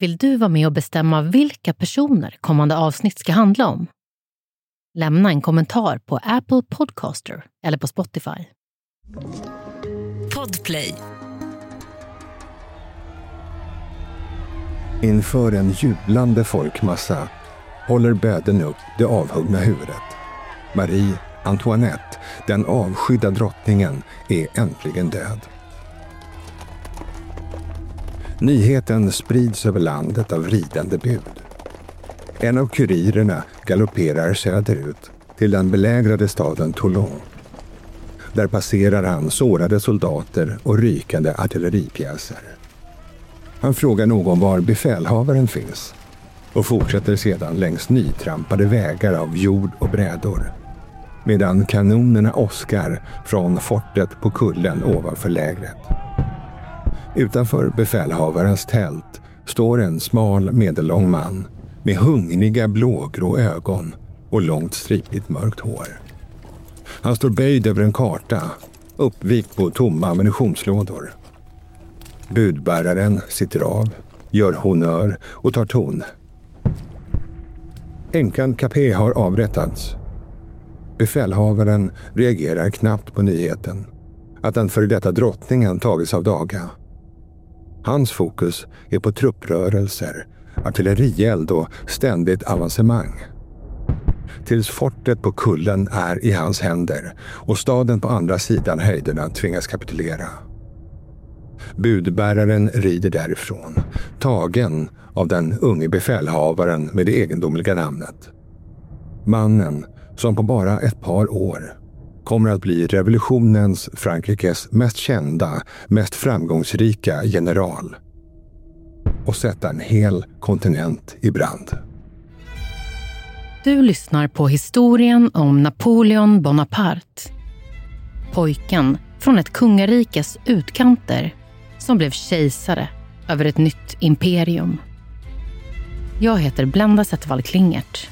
Vill du vara med och bestämma vilka personer kommande avsnitt ska handla om? Lämna en kommentar på Apple Podcaster eller på Spotify. Podplay. Inför en jublande folkmassa håller böden upp det avhuggna huvudet. Marie Antoinette, den avskydda drottningen, är äntligen död. Nyheten sprids över landet av ridande bud. En av kurirerna galopperar söderut till den belägrade staden Toulon. Där passerar han sårade soldater och rykande artilleripjäser. Han frågar någon var befälhavaren finns och fortsätter sedan längs nytrampade vägar av jord och brädor, medan kanonerna åskar från fortet på kullen ovanför lägret. Utanför befälhavarens tält står en smal medellång man med hungriga blågrå ögon och långt stripigt mörkt hår. Han står böjd över en karta, uppvikt på tomma ammunitionslådor. Budbäraren sitter av, gör honör och tar ton. Änkan Capet har avrättats. Befälhavaren reagerar knappt på nyheten att den före detta drottningen tagits av daga. Hans fokus är på trupprörelser, artillerield och ständigt avancemang. Tills fortet på kullen är i hans händer och staden på andra sidan höjderna tvingas kapitulera. Budbäraren rider därifrån, tagen av den unge befälhavaren med det egendomliga namnet. Mannen som på bara ett par år kommer att bli revolutionens Frankrikes mest kända, mest framgångsrika general och sätta en hel kontinent i brand. Du lyssnar på historien om Napoleon Bonaparte. Pojken från ett kungarikes utkanter som blev kejsare över ett nytt imperium. Jag heter Blenda Zettervall Klingert.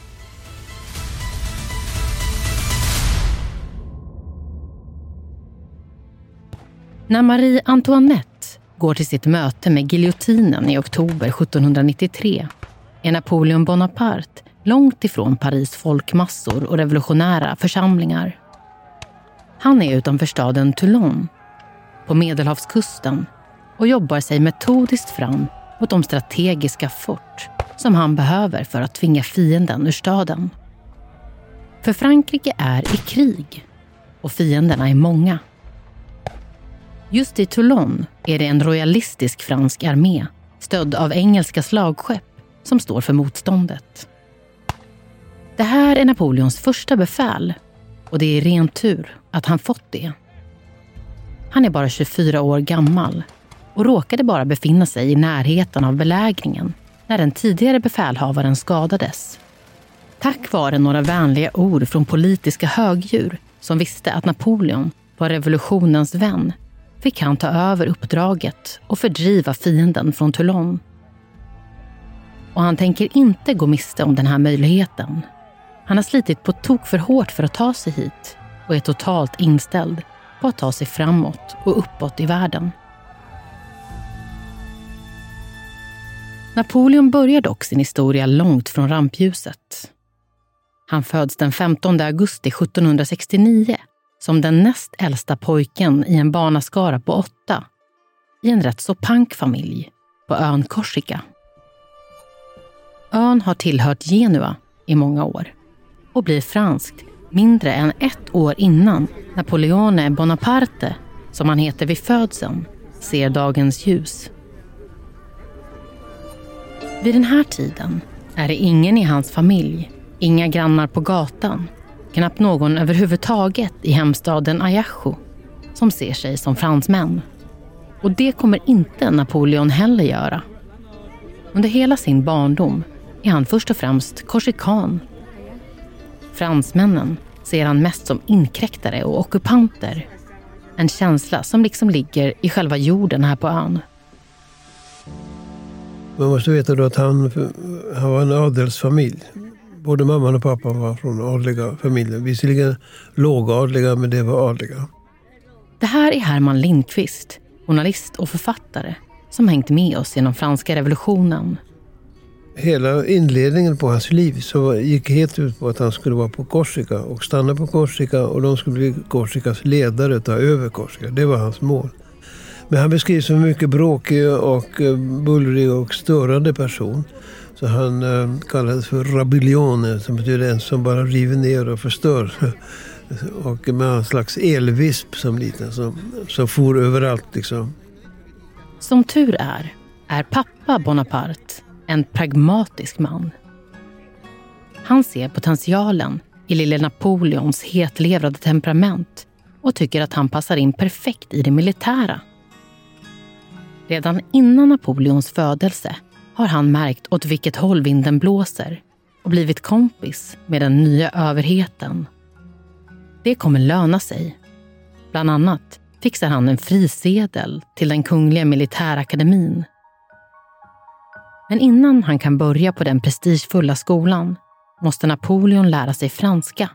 När Marie Antoinette går till sitt möte med giljotinen i oktober 1793 är Napoleon Bonaparte långt ifrån Paris folkmassor och revolutionära församlingar. Han är utanför staden Toulon, på Medelhavskusten, och jobbar sig metodiskt fram mot de strategiska fort som han behöver för att tvinga fienden ur staden. För Frankrike är i krig och fienderna är många. Just i Toulon är det en royalistisk fransk armé stödd av engelska slagskepp som står för motståndet. Det här är Napoleons första befäl och det är ren tur att han fått det. Han är bara 24 år gammal och råkade bara befinna sig i närheten av belägringen när den tidigare befälhavaren skadades. Tack vare några vänliga ord från politiska högdjur som visste att Napoleon var revolutionens vän fick han ta över uppdraget och fördriva fienden från Toulon. Och han tänker inte gå miste om den här möjligheten. Han har slitit på tok för hårt för att ta sig hit och är totalt inställd på att ta sig framåt och uppåt i världen. Napoleon börjar dock sin historia långt från rampljuset. Han föds den 15 augusti 1769 som den näst äldsta pojken i en barnaskara på 8 i en rätt så pankfamilj på ön Korsika. Ön har tillhört Genua i många år och blir franskt mindre än 1 år innan Napoleone Bonaparte, som han heter vid födseln, ser dagens ljus. Vid den här tiden är det ingen i hans familj, inga grannar på gatan, knappt någon överhuvudtaget i hemstaden Ajaccio som ser sig som fransmän. Och det kommer inte Napoleon heller göra. Under hela sin barndom är han först och främst korsikan. Fransmännen ser han mest som inkräktare och ockupanter. En känsla som liksom ligger i själva jorden här på ön. Man måste veta då att han var en adelsfamilj. Både mamman och pappan var från adliga familjer. Visserligen lågadliga, men det var adliga. Det här är Herman Lindqvist, journalist och författare, som hängt med oss genom franska revolutionen hela inledningen på hans liv så gick helt ut på att han skulle vara på Korsika och stanna på Korsika, och de skulle bli Korsikas ledare, ta över Korsika. Det var hans mål. Men han beskrivs som en mycket bråkig och bullrig och störande person. Så han kallades för Rabbilione, som betyder en som bara river ner och förstör. Och med en slags elvisp som liten, som for överallt liksom. Som tur är pappa Bonaparte en pragmatisk man. Han ser potentialen i lille Napoleons hetlevrade temperament och tycker att han passar in perfekt i det militära. Redan innan Napoleons födelse har han märkt åt vilket håll vinden blåser och blivit kompis med den nya överheten. Det kommer löna sig. Bland annat fixar han en frisedel till den kungliga militärakademin. Men innan han kan börja på den prestigefulla skolan måste Napoleon lära sig franska.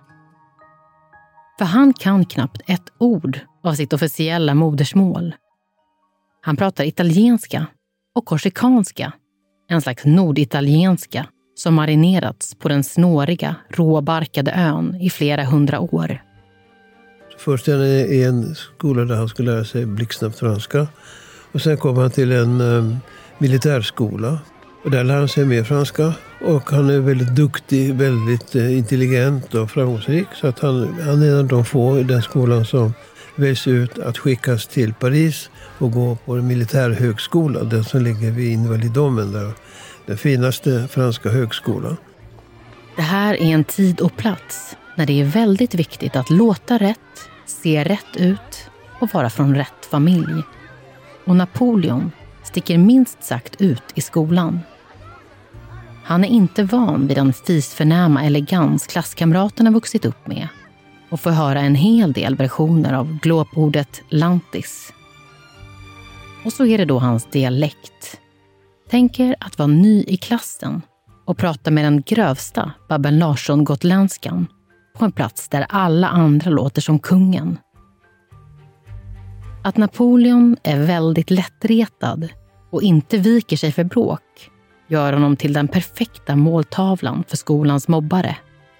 För han kan knappt ett ord av sitt officiella modersmål. Han pratar italienska och korsikanska, en slags norditalienska som marinerats på den snåriga, råbarkade ön i flera 100 år. Först i en skola där han skulle lära sig blixtsnabbt franska. Och sen kom han till en militärskola. Och där lär han sig mer franska. Och han är väldigt duktig, väldigt intelligent och framgångsrik. Så att han är en av de få i den skolan som väljs ut att skickas till Paris och gå på en militärhögskola. Den som ligger vid Invalidomen där. Den finaste franska högskolan. Det här är en tid och plats när det är väldigt viktigt att låta rätt, se rätt ut och vara från rätt familj. Och Napoleon sticker minst sagt ut i skolan. Han är inte van vid den fisförnäma elegans klasskamraterna vuxit upp med och får höra en hel del versioner av glåpordet lantis. Och så är det då hans dialekt. Tänker att vara ny i klassen och prata med den grövsta Babben Larsson-gotländskan på en plats där alla andra låter som kungen. Att Napoleon är väldigt lättretad och inte viker sig för bråk gör honom till den perfekta måltavlan för skolans mobbare.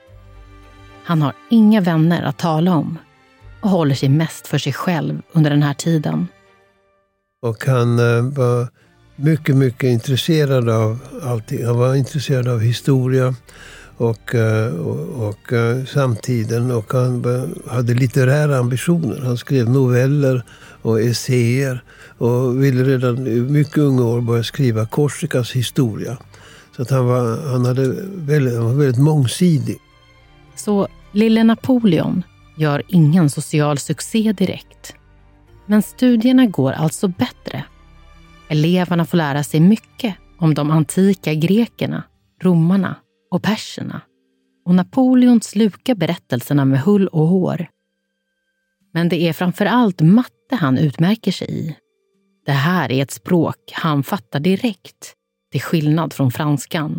Han har inga vänner att tala om och håller sig mest för sig själv under den här tiden. Och han var mycket, mycket intresserad av allting. Han var intresserad av historia och samtiden, och han hade litterära ambitioner. Han skrev noveller och essäer och ville redan i mycket unga år börja skriva Korsikas historia. Så att han var väldigt mångsidig. Så lille Napoleon gör ingen social succé direkt. Men studierna går alltså bättre. Eleverna får lära sig mycket om de antika grekerna, romarna och perserna. Och Napoleon slukar berättelserna med hull och hår. Men det är framförallt matte han utmärker sig i. Det här är ett språk han fattar direkt, till skillnad från franskan.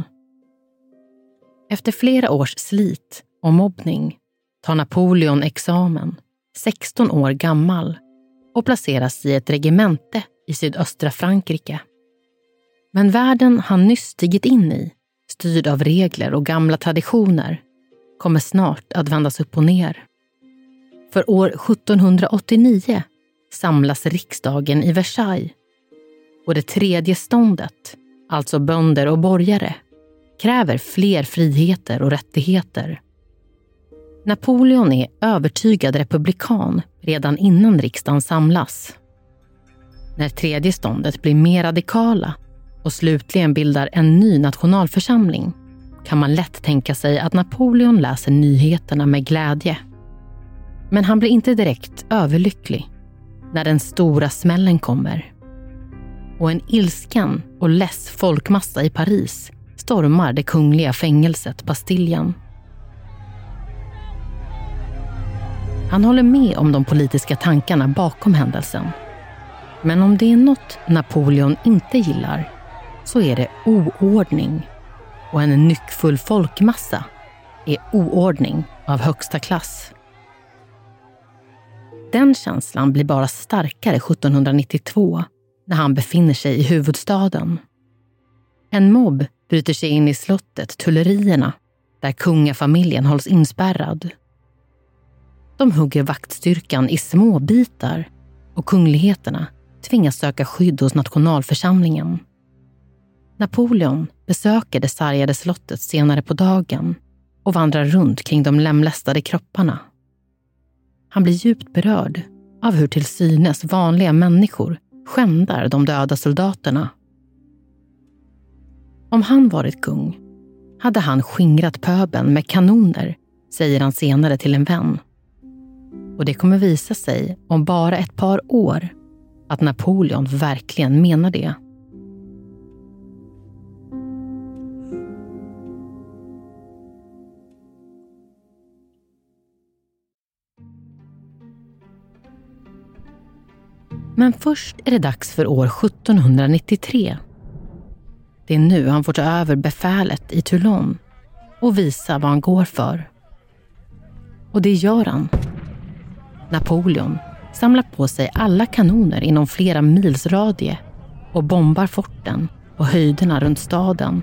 Efter flera års slit och mobbning tar Napoleon examen, 16 år gammal, och placeras i ett regemente i sydöstra Frankrike. Men världen han nyss stigit in i, styrd av regler och gamla traditioner, kommer snart att vändas upp och ner. För år 1789 samlas riksdagen i Versailles och det tredje ståndet, alltså bönder och borgare, kräver fler friheter och rättigheter. Napoleon är övertygad republikan redan innan riksdagen samlas. När tredje ståndet blir mer radikala och slutligen bildar en ny nationalförsamling kan man lätt tänka sig att Napoleon läser nyheterna med glädje. Men han blir inte direkt överlycklig när den stora smällen kommer. Och en ilsken och less folkmassa i Paris stormar det kungliga fängelset Bastillen. Han håller med om de politiska tankarna bakom händelsen. Men om det är något Napoleon inte gillar så är det oordning. Och en nyckfull folkmassa är oordning av högsta klass. Den känslan blir bara starkare 1792 när han befinner sig i huvudstaden. En mobb bryter sig in i slottet Tullerierna, där kungafamiljen hålls inspärrad. De hugger vaktstyrkan i små bitar och kungligheterna tvingas söka skydd hos nationalförsamlingen. Napoleon besöker det sargade slottet senare på dagen och vandrar runt kring de lemlästade kropparna. Han blir djupt berörd av hur till synes vanliga människor skändar de döda soldaterna. Om han varit kung hade han skingrat pöbeln med kanoner, säger han senare till en vän. Och det kommer visa sig om bara ett par år att Napoleon verkligen menar det. Men först är det dags för år 1793. Det är nu han får ta över befälet i Toulon och visa vad han går för. Och det gör han. Napoleon samlar på sig alla kanoner inom flera mils radie och bombar forten och höjderna runt staden.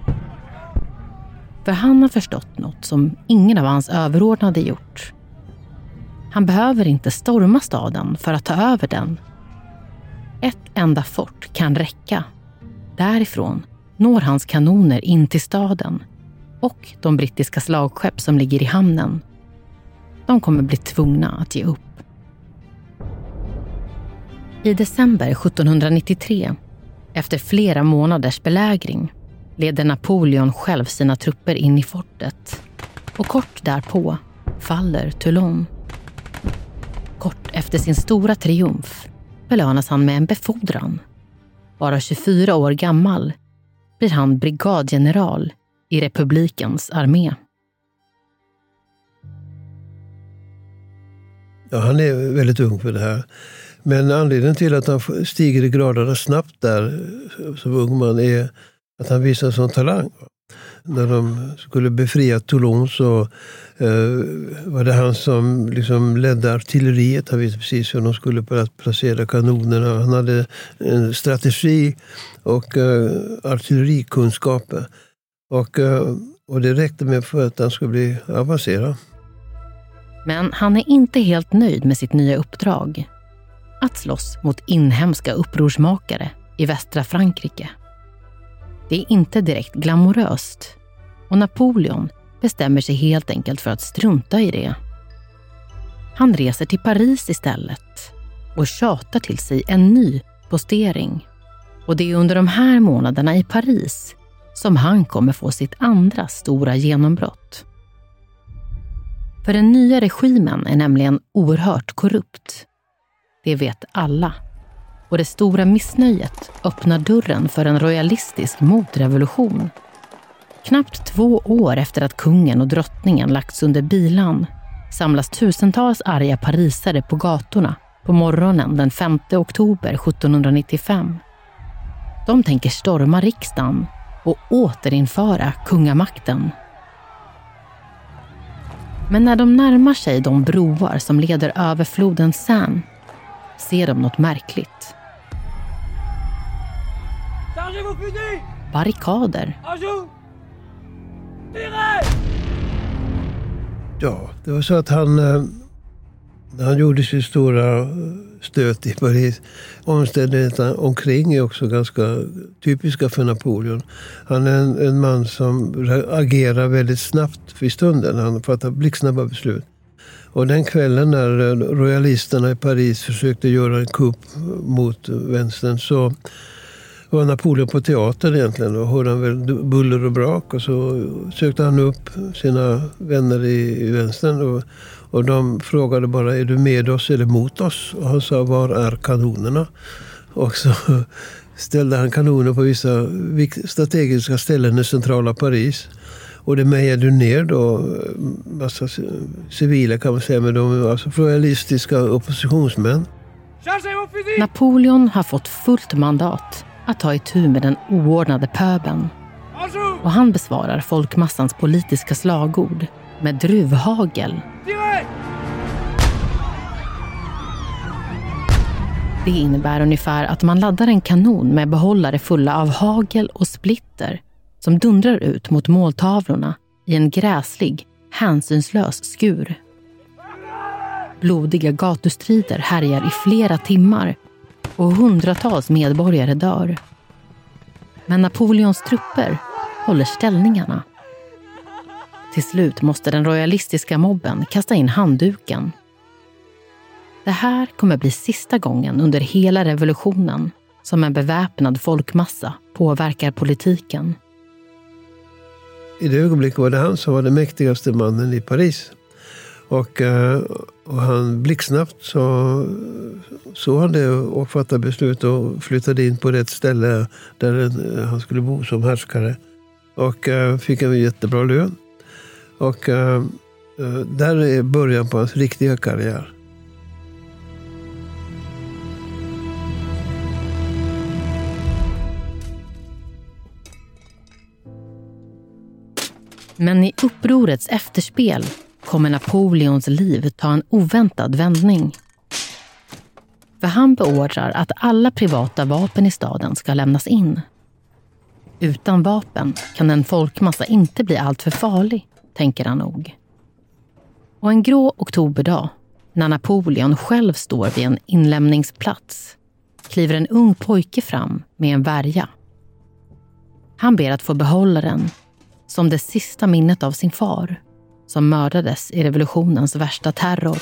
För han har förstått något som ingen av hans överordnade gjort. Han behöver inte storma staden för att ta över den. Ett enda fort kan räcka. Därifrån når hans kanoner in till staden och de brittiska slagskepp som ligger i hamnen. De kommer bli tvungna att ge upp. I december 1793, efter flera månaders belägring, leder Napoleon själv sina trupper in i fortet. Och kort därpå faller Toulon. Kort efter sin stora triumf belönas han med en befordran. Bara 24 år gammal blir han brigadgeneral i republikens armé. Ja, han är väldigt ung för det här. Men anledningen till att han stiger i graderna snabbt där som ung man är att han visar sån talang. När de skulle befria Toulon så var det han som liksom ledde artilleriet. Han visste precis hur de skulle placera kanonerna. Han hade en strategi och artillerikunskaper. Och det räckte med för att han skulle bli avancerad. Men han är inte helt nöjd med sitt nya uppdrag. Att slåss mot inhemska upprorsmakare i västra Frankrike. Det är inte direkt glamoröst. Och Napoleon bestämmer sig helt enkelt för att strunta i det. Han reser till Paris istället och tjatar till sig en ny postering. Och det är under de här månaderna i Paris som han kommer få sitt andra stora genombrott. För den nya regimen är nämligen oerhört korrupt. Det vet alla. Och det stora missnöjet öppnar dörren för en royalistisk motrevolution. Knappt 2 år efter att kungen och drottningen lagts under bilan samlas tusentals arga parisare på gatorna på morgonen den 5 oktober 1795. De tänker storma riksdagen och återinföra kungamakten. Men när de närmar sig de broar som leder över floden Seine ser de något märkligt. Barrikader. Ja, det var så att när han gjorde sin stora stöt i Paris, omständigheterna omkring är också ganska typiska för Napoleon. Han är en man som agerar väldigt snabbt vid stunden. Han fattar blixtsnabba beslut. Och den kvällen när royalisterna i Paris försökte göra en kupp mot vänstern så var Napoleon på teatern egentligen och hörde han väl buller och brak och så sökte han upp sina vänner i vänstern och de frågade bara, är du med oss eller mot oss? Och han sa, var är kanonerna? Och så ställde han kanoner på vissa strategiska ställen i centrala Paris. Och det mejade ner då massa civila kan man säga, men de alltså royalistiska oppositionsmän. Napoleon har fått fullt mandat att ta itu med den oordnade pöbeln. Och han besvarar folkmassans politiska slagord med druvhagel. Det innebär ungefär att man laddar en kanon med behållare fulla av hagel och splitter som dundrar ut mot måltavlorna i en gräslig, hänsynslös skur. Blodiga gatustrider härjar i flera timmar och hundratals medborgare dör. Men Napoleons trupper håller ställningarna. Till slut måste den royalistiska mobben kasta in handduken. Det här kommer bli sista gången under hela revolutionen som en beväpnad folkmassa påverkar politiken. I det ögonblicket var det han som var den mäktigaste mannen i Paris. Och han blixtsnabbt så han det och fattade beslut och flyttade in på rätt ställe där han skulle bo som härskare. Och fick en jättebra lön. Och där är början på hans riktiga karriär. Men i upprorets efterspel kommer Napoleons liv ta en oväntad vändning. För han beordrar att alla privata vapen i staden ska lämnas in. Utan vapen kan en folkmassa inte bli allt för farlig, tänker han nog. Och en grå oktoberdag, när Napoleon själv står vid en inlämningsplats, kliver en ung pojke fram med en värja. Han ber att få behålla den som det sista minnet av sin far, som mördades i revolutionens värsta terror.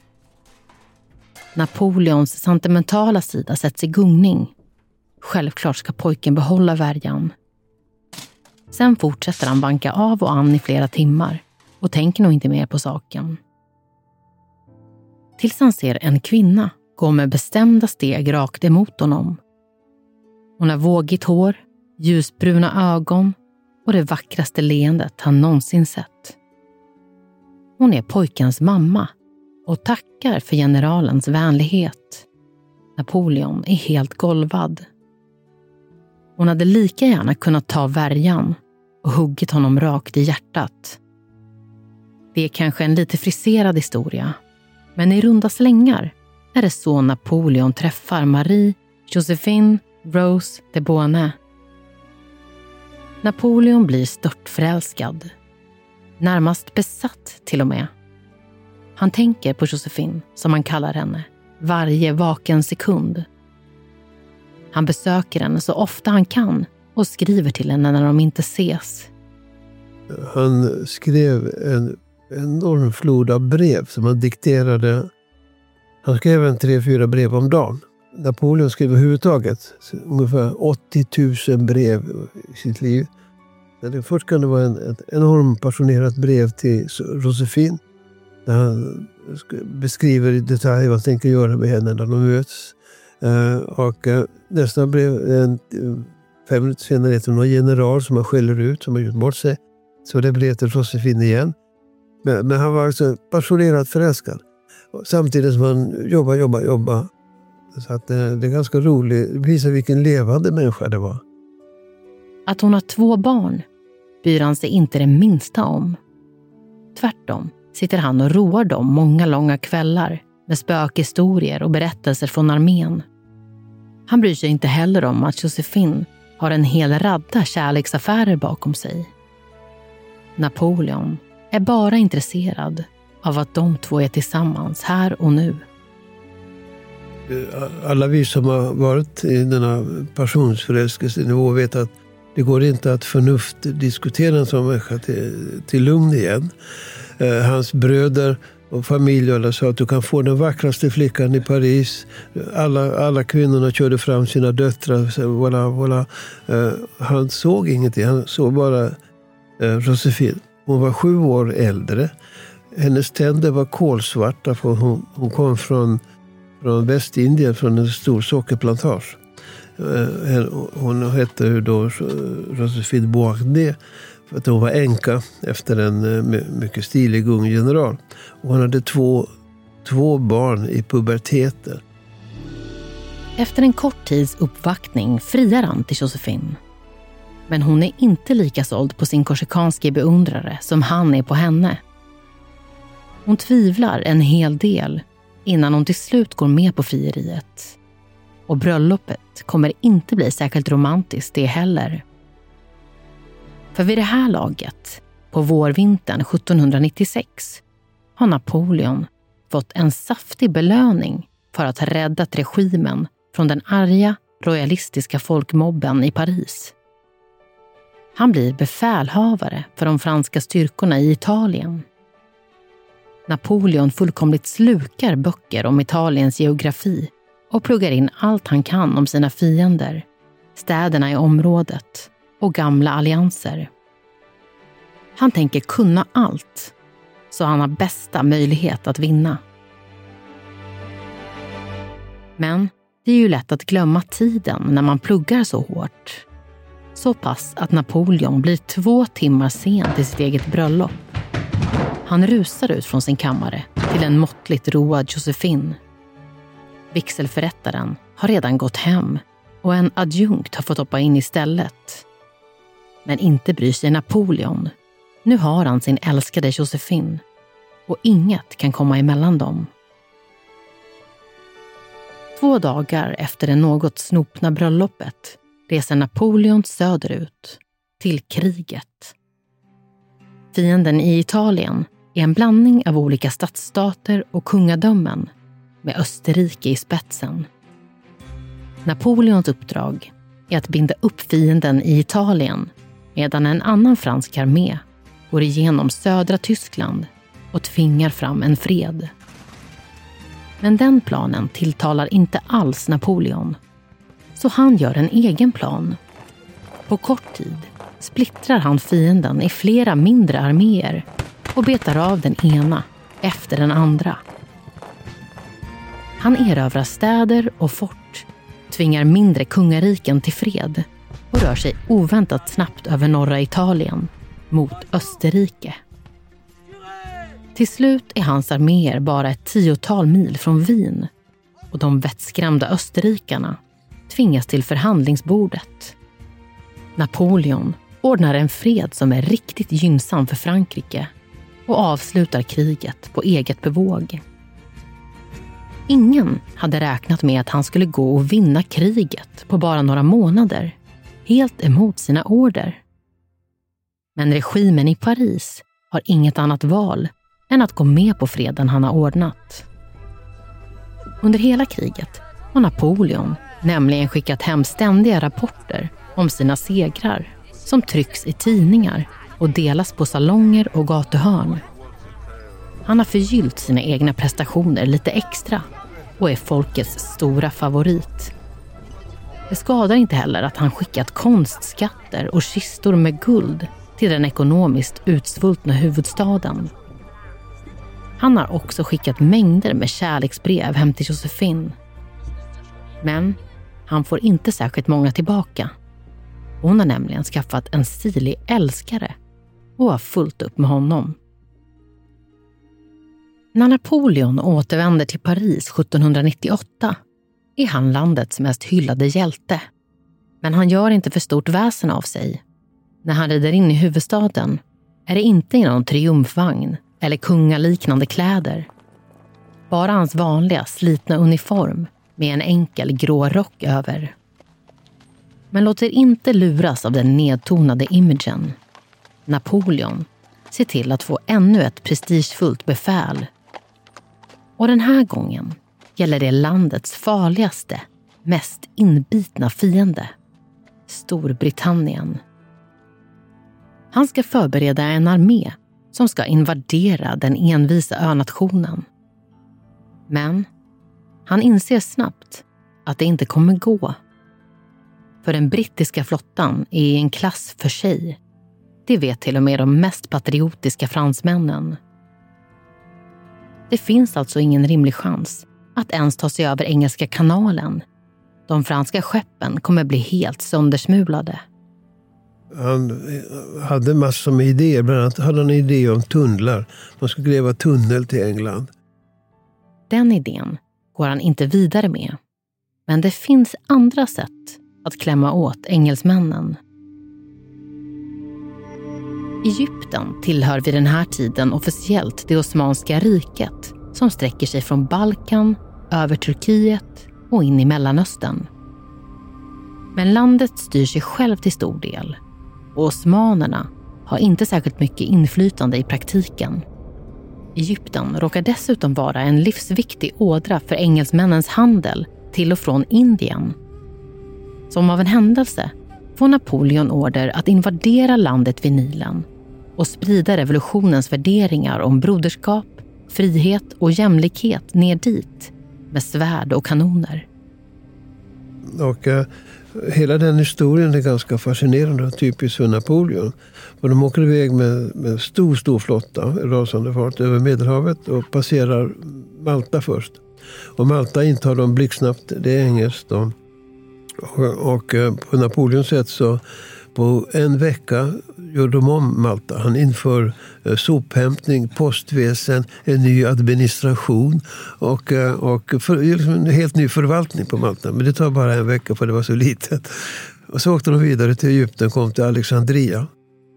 Napoleons sentimentala sida sätts i gungning. Självklart ska pojken behålla värjan. Sen fortsätter han banka av och an i flera timmar och tänker nog inte mer på saken. Tills han ser en kvinna gå med bestämda steg rakt emot honom. Hon har vågigt hår, ljusbruna ögon och det vackraste leendet han någonsin sett. Hon är pojkens mamma och tackar för generalens vänlighet. Napoleon är helt golvad. Hon hade lika gärna kunnat ta värjan och huggit honom rakt i hjärtat. Det är kanske en lite friserad historia, men i runda slängar är det så Napoleon träffar Marie Joséphine Rose de Beauharnais. Napoleon blir störtförälskad. Närmast besatt till och med. Han tänker på Joséphine, som han kallar henne, varje vaken sekund. Han besöker henne så ofta han kan och skriver till henne när de inte ses. Han skrev en enorm flod av brev som han dikterade. Han skrev 3-4 brev om dagen. Napoleon skrev överhuvudtaget ungefär 80 000 brev i sitt liv. Först kan det vara ett enormt passionerat brev till Joséphine. Där han beskriver i detalj vad han tänker göra med henne när de möts. Och nästa brev, 5 minuter senare, heter någon general som han skäller ut, som har gjort bort sig. Så det brev till Joséphine igen. Men han var alltså passionerat förälskad. Samtidigt som han jobbar. Så att det är ganska roligt. Det visar vilken levande människa det var. Att hon har 2 barn bryr han sig inte det minsta om. Tvärtom sitter han och roar dem många långa kvällar med spökhistorier och berättelser från armén. Han bryr sig inte heller om att Joséphine har en hel radda kärleksaffärer bakom sig. Napoleon är bara intresserad av att de 2 är tillsammans här och nu. Alla vi som har varit i denna passionsförälskelsenivå vet att det går inte att förnuft diskutera en sån människa till lugn igen. Hans bröder och familj alla sa att du kan få den vackraste flickan i Paris. Alla kvinnorna körde fram sina döttrar. Voilà. Han såg ingenting. Han såg bara Joséphine. Hon var 7 år äldre. Hennes tänder var kolsvarta för hon kom från Västindien, från en stor sockerplantage. Hon hette då Joséphine Beauharnais för att hon var änka efter en mycket stilig ung general. Och hon hade två barn i puberteten. Efter en kort tids uppvaktning friar han till Joséphine. Men hon är inte lika såld på sin korsikanske beundrare som han är på henne. Hon tvivlar en hel del innan hon till slut går med på frieriet. Och bröllopet kommer inte bli särskilt romantiskt det heller. För vid det här laget, på vårvintern 1796, har Napoleon fått en saftig belöning för att ha räddat regimen från den arga, royalistiska folkmobben i Paris. Han blir befälhavare för de franska styrkorna i Italien. Napoleon fullkomligt slukar böcker om Italiens geografi och pluggar in allt han kan om sina fiender, städerna i området och gamla allianser. Han tänker kunna allt, så han har bästa möjlighet att vinna. Men det är ju lätt att glömma tiden när man pluggar så hårt. Så pass att Napoleon blir 2 timmar sen till sitt eget bröllop. Han rusar ut från sin kammare till en måttligt road Josephine. Vigselförrättaren har redan gått hem och en adjunkt har fått hoppa in istället. Men inte bryr sig Napoleon. Nu har han sin älskade Josephine och inget kan komma emellan dem. 2 dagar efter det något snopna bröllopet reser Napoleon söderut till kriget. Fienden i Italien är en blandning av olika stadsstater och kungadömen med Österrike i spetsen. Napoleons uppdrag är att binda upp fienden i Italien medan en annan fransk armé går igenom södra Tyskland och tvingar fram en fred. Men den planen tilltalar inte alls Napoleon, så han gör en egen plan. På kort tid splittrar han fienden i flera mindre arméer och betar av den ena efter den andra. Han erövrar städer och fort, tvingar mindre kungariken till fred och rör sig oväntat snabbt över norra Italien mot Österrike. Till slut är hans arméer bara ett 10-tal mil från Wien och de vettskrämda österrikarna tvingas till förhandlingsbordet. Napoleon ordnar en fred som är riktigt gynnsam för Frankrike och avslutar kriget på eget bevåg. Ingen hade räknat med att han skulle gå och vinna kriget på bara några månader, helt emot sina order. Men regimen i Paris har inget annat val än att gå med på freden han har ordnat. Under hela kriget har Napoleon nämligen skickat hem ständiga rapporter om sina segrar som trycks i tidningar och delas på salonger och gatuhörn. Han har förgyllt sina egna prestationer lite extra och är folkets stora favorit. Det skadar inte heller att han skickat konstskatter och kistor med guld till den ekonomiskt utsvultna huvudstaden. Han har också skickat mängder med kärleksbrev hem till Josephine. Men han får inte särskilt många tillbaka. Hon har nämligen skaffat en stilig älskare och har fullt upp med honom. När Napoleon återvänder till Paris 1798 är han landets mest hyllade hjälte. Men han gör inte för stort väsen av sig. När han rider in i huvudstaden är det inte i någon triumfvagn eller kungaliknande kläder. Bara hans vanliga slitna uniform med en enkel grå rock över. Men låt er inte luras av den nedtonade imagen. Napoleon ser till att få ännu ett prestigefullt befäl. Och den här gången gäller det landets farligaste, mest inbitna fiende, Storbritannien. Han ska förbereda en armé som ska invadera den envisa önationen. Men han inser snabbt att det inte kommer gå. För den brittiska flottan är i en klass för sig. Det vet till och med de mest patriotiska fransmännen. Det finns alltså ingen rimlig chans att ens ta sig över Engelska kanalen. De franska skeppen kommer bli helt söndersmulade. Han hade massor med idéer. Bland annat hade han en idé om tunnlar. Man skulle gräva tunnel till England. Den idén går han inte vidare med. Men det finns andra sätt att klämma åt engelsmännen. Egypten tillhör vid den här tiden officiellt det Osmanska riket som sträcker sig från Balkan över Turkiet och in i Mellanöstern. Men landet styr sig själv till stor del och osmanerna har inte särskilt mycket inflytande i praktiken. Egypten råkar dessutom vara en livsviktig ådra för engelsmännens handel till och från Indien. Som av en händelse får Napoleon order att invadera landet vid Nilen och sprida revolutionens värderingar om broderskap, frihet och jämlikhet ner dit med svärd och kanoner. Och hela den historien är ganska fascinerande och typiskt för Napoleon. Och de åker iväg med stor flotta, rasande fart över Medelhavet och passerar Malta först. Och Malta intar de blixtsnabbt, det är engelskt då. Och på Napoleons sätt så på en vecka gör de om Malta. Han inför sophämtning, postväsen, en ny administration och en helt ny förvaltning på Malta. Men det tar bara en vecka för det var så litet. Och så åkte de vidare till Egypten, kom till Alexandria.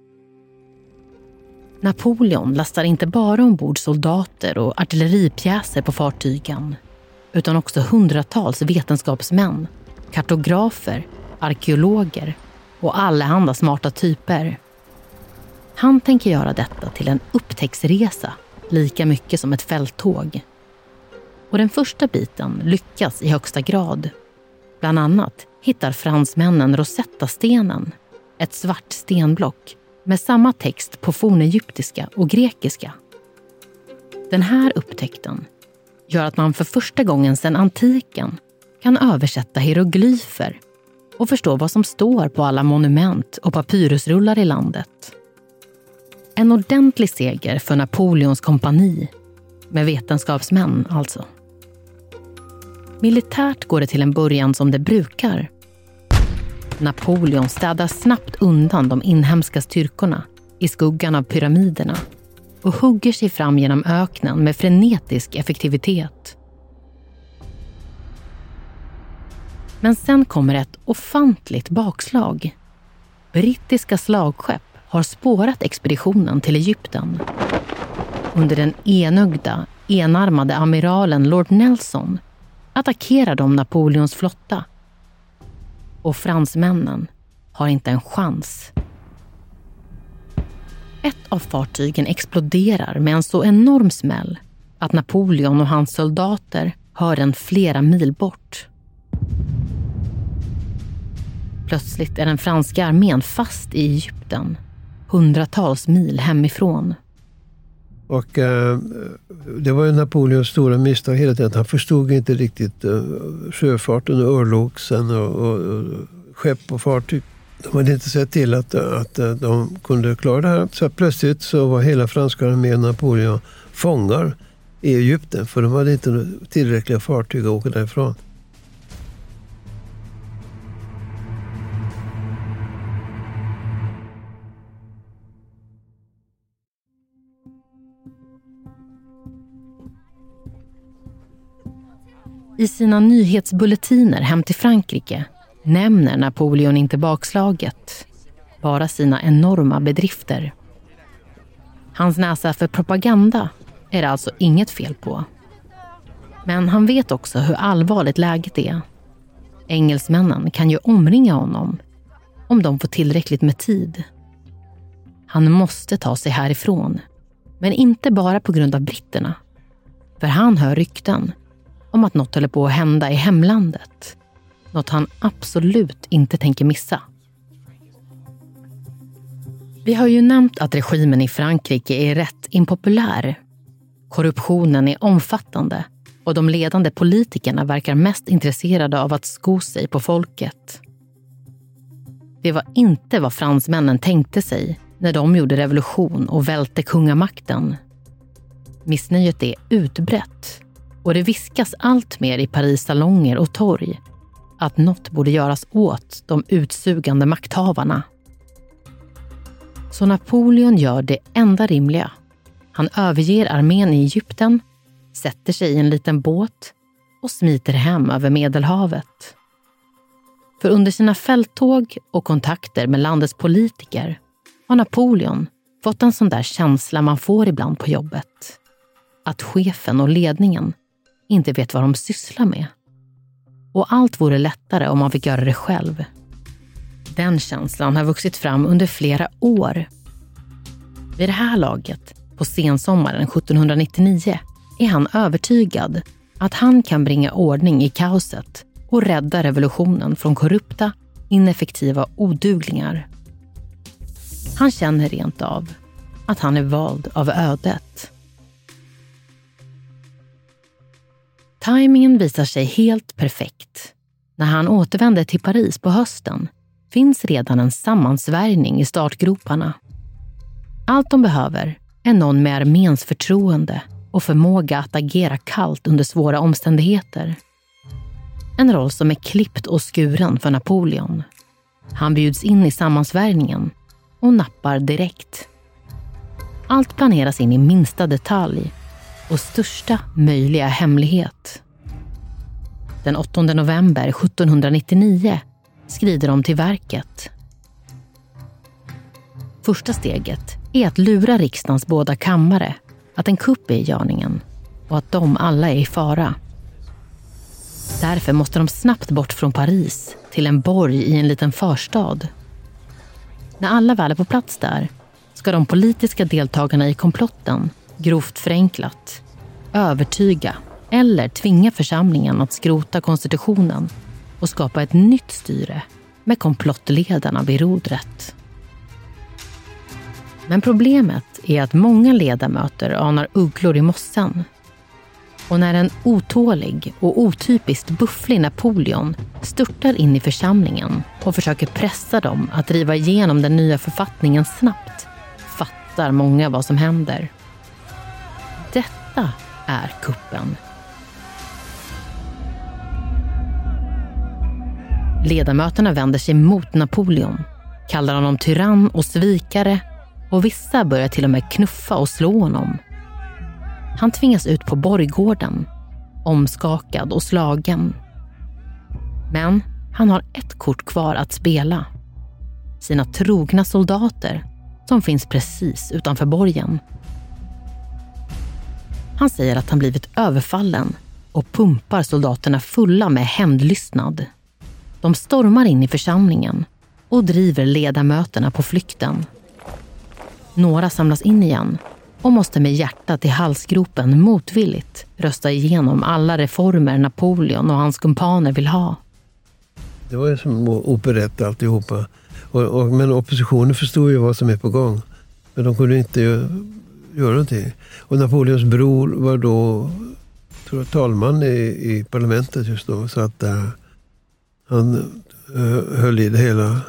Napoleon lastar inte bara ombord soldater och artilleripjäser på fartygen, utan också hundratals vetenskapsmän, kartografer, arkeologer och allehanda smarta typer. Han tänker göra detta till en upptäcktsresa lika mycket som ett fälttåg. Och den första biten lyckas i högsta grad. Bland annat hittar fransmännen Rosetta-stenen, ett svart stenblock med samma text på fornegyptiska och grekiska. Den här upptäckten gör att man för första gången sedan antiken kan översätta hieroglyfer och förstå vad som står på alla monument och papyrusrullar i landet. En ordentlig seger för Napoleons kompani, med vetenskapsmän alltså. Militärt går det till en början som det brukar. Napoleon städar snabbt undan de inhemska styrkorna i skuggan av pyramiderna och hugger sig fram genom öknen med frenetisk effektivitet. Men sen kommer ett ofantligt bakslag. Brittiska slagskepp har spårat expeditionen till Egypten. Under den enarmade amiralen Lord Nelson attackerar de Napoleons flotta. Och fransmännen har inte en chans. Ett av fartygen exploderar med en så enorm smäll att Napoleon och hans soldater hör den flera mil bort. Plötsligt är den franska armén fast i Egypten, hundratals mil hemifrån. Och det var ju Napoleons stora misstag hela tiden. Han förstod inte riktigt sjöfarten och örlogsen och skepp och fartyg. De hade inte sett till att de kunde klara det här. Så plötsligt så var hela franska armén och Napoleon fångar i Egypten. För de hade inte tillräckliga fartyg att åka därifrån. I sina nyhetsbulletiner hem till Frankrike nämner Napoleon inte bakslaget, bara sina enorma bedrifter. Hans näsa för propaganda är det alltså inget fel på. Men han vet också hur allvarligt läget är. Engelsmännen kan ju omringa honom om de får tillräckligt med tid. Han måste ta sig härifrån, men inte bara på grund av britterna. För han hör rykten om att något håller på att hända i hemlandet. Något han absolut inte tänker missa. Vi har ju nämnt att regimen i Frankrike är rätt impopulär. Korruptionen är omfattande och de ledande politikerna verkar mest intresserade av att sko sig på folket. Det var inte vad fransmännen tänkte sig när de gjorde revolution och välte kungamakten. Missnöjet är utbrett. Och det viskas allt mer i Paris salonger och torg att något borde göras åt de utsugande makthavarna. Så Napoleon gör det enda rimliga. Han överger armén i Egypten, sätter sig i en liten båt och smiter hem över Medelhavet. För under sina fälttåg och kontakter med landets politiker har Napoleon fått en sån där känsla man får ibland på jobbet. Att chefen och ledningen inte vet vad de sysslar med. och allt vore lättare om man fick göra det själv. Den känslan har vuxit fram under flera år. Vid det här laget, på sensommaren 1799, är han övertygad att han kan bringa ordning i kaoset och rädda revolutionen från korrupta, ineffektiva oduglingar. Han känner rent av att han är vald av ödet. Timingen visar sig helt perfekt. När han återvänder till Paris på hösten finns redan en sammansvärjning i startgroparna. Allt de behöver är någon med arméns förtroende och förmåga att agera kallt under svåra omständigheter. En roll som är klippt och skuren för Napoleon. Han bjuds in i sammansvärjningen och nappar direkt. Allt planeras in i minsta detalj och största möjliga hemlighet. Den 8 november 1799 skrider de till verket. Första steget är att lura riksdagens båda kammare att en kupp är i görningen och att de alla är i fara. Därför måste de snabbt bort från Paris till en borg i en liten förstad. När alla väl är på plats där ska de politiska deltagarna i komplotten, grovt förenklat, övertyga eller tvinga församlingen att skrota konstitutionen och skapa ett nytt styre med komplottledarna vid rodret. Men problemet är att många ledamöter anar ugglor i mossen. Och när en otålig och otypiskt bufflig Napoleon störtar in i församlingen och försöker pressa dem att driva igenom den nya författningen snabbt, fattar många vad som händer. Detta är kuppen. Ledamöterna vänder sig mot Napoleon, kallar honom tyrann och svikare, och vissa börjar till och med knuffa och slå honom. Han tvingas ut på borggården, omskakad och slagen. Men han har ett kort kvar att spela. Sina trogna soldater som finns precis utanför borgen. Han säger att han blivit överfallen och pumpar soldaterna fulla med hämndlystnad. De stormar in i församlingen och driver ledamöterna på flykten. Några samlas in igen och måste med hjärtat i halsgropen motvilligt rösta igenom alla reformer Napoleon och hans kumpaner vill ha. Det var ju som operett alltihopa. Men oppositionen förstod ju vad som är på gång. Men de kunde inte göra någonting. Och Napoleons bror var då, tror jag, talman i parlamentet just då. Så att han höll i det hela.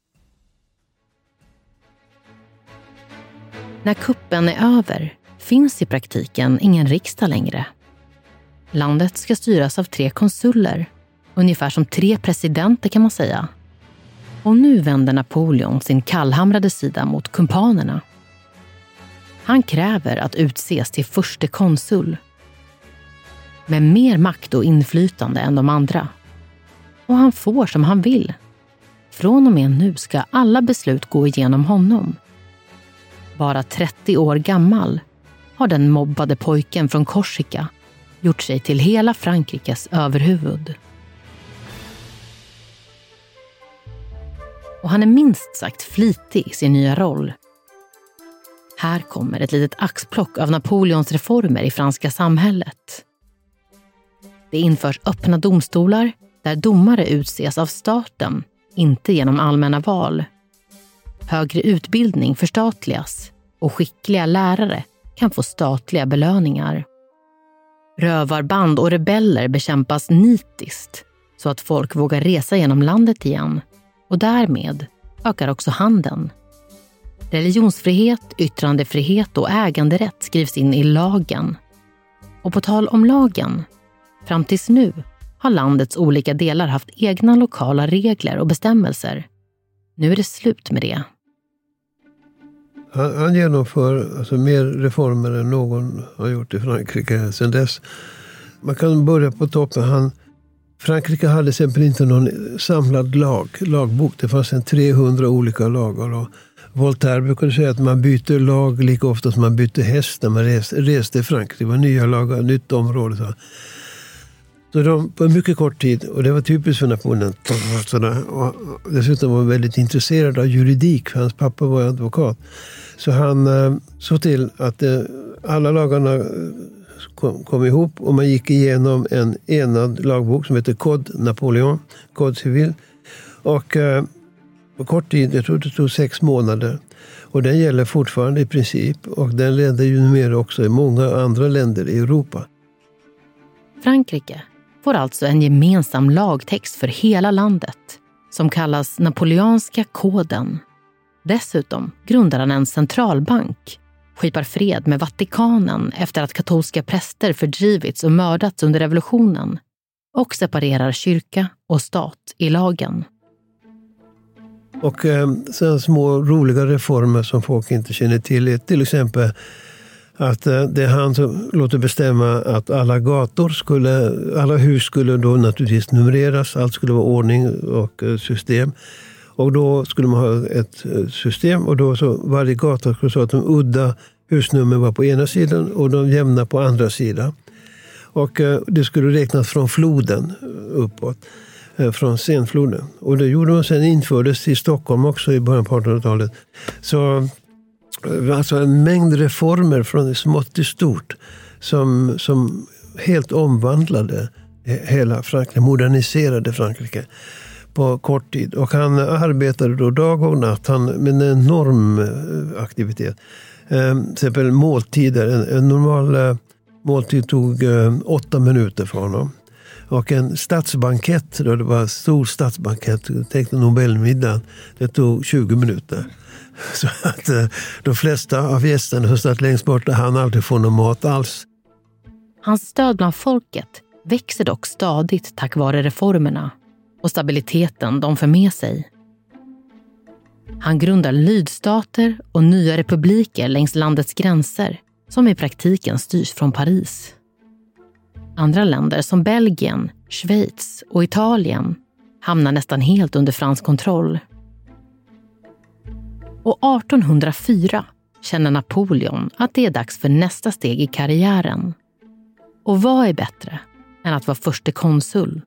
När kuppen är över finns i praktiken ingen riksdag längre. Landet ska styras av 3 konsuler, ungefär som 3 presidenter kan man säga. Och nu vänder Napoleon sin kallhamrade sida mot kumpanerna. Han kräver att utses till förste konsul. Med mer makt och inflytande än de andra. Och han får som han vill. Från och med nu ska alla beslut gå igenom honom. Bara 30 år gammal har den mobbade pojken från Korsika gjort sig till hela Frankrikes överhuvud. Och han är minst sagt flitig i sin nya roll. Här kommer ett litet axplock av Napoleons reformer i franska samhället. Det införs öppna domstolar där domare utses av staten, inte genom allmänna val. Högre utbildning förstatligas och skickliga lärare kan få statliga belöningar. Rövarband och rebeller bekämpas nitiskt så att folk vågar resa genom landet igen, och därmed ökar också handeln. Religionsfrihet, yttrandefrihet och äganderätt skrivs in i lagen. Och på tal om lagen, fram tills nu har landets olika delar haft egna lokala regler och bestämmelser. Nu är det slut med det. Han genomför alltså mer reformer än någon har gjort i Frankrike sedan dess. Man kan börja på toppen. Frankrike hade till exempel inte någon samlad lagbok. Det fanns 300 olika lagar. Och Voltaire brukade säga att man byter lag lika ofta som man byter häst när man reste i Frankrike. Det var nya lagar, nytt område. Så de på mycket kort tid, och det var typiskt för Napoleon, och dessutom var väldigt intresserad av juridik, för hans pappa var advokat. Så han såg till att alla lagarna kom ihop och man gick igenom en enad lagbok som heter Code Napoleon, Code Civil. Och på kort tid, jag tror det tog 6 månader. Och den gäller fortfarande i princip, och den ledde ju numera också i många andra länder i Europa. Frankrike får alltså en gemensam lagtext för hela landet som kallas Napoleonska koden. Dessutom grundar han en centralbank, skipar fred med Vatikanen efter att katolska präster fördrivits och mördats under revolutionen och separerar kyrka och stat i lagen. Och sen små roliga reformer som folk inte känner till exempel att det är han som låter bestämma att alla hus skulle då naturligtvis numreras, allt skulle vara ordning och system. Och då skulle man ha ett system, och då så varje gata skulle så att de udda husnummer var på ena sidan och de jämna på andra sidan. Och det skulle räknas från floden uppåt, från Senfloden. Och det gjorde man sen, infördes i Stockholm också i början på 1800-talet. Så alltså en mängd reformer från smått till stort som helt omvandlade hela Frankrike, moderniserade Frankrike på kort tid. Och han arbetade då dag och natt med en enorm aktivitet. Till exempel måltider. En normal måltid tog 8 minuter för honom. Och en statsbankett, då det var en stor statsbankett, tänkte Nobelmiddagen, det tog 20 minuter. Så att de flesta av gästerna som satt längst bort hann aldrig få någon mat alls. Hans stöd bland folket växer dock stadigt tack vare reformerna och stabiliteten de för med sig. Han grundar lydstater och nya republiker längs landets gränser som i praktiken styrs från Paris. Andra länder som Belgien, Schweiz och Italien hamnar nästan helt under fransk kontroll. Och 1804 känner Napoleon att det är dags för nästa steg i karriären. Och vad är bättre än att vara förste konsul?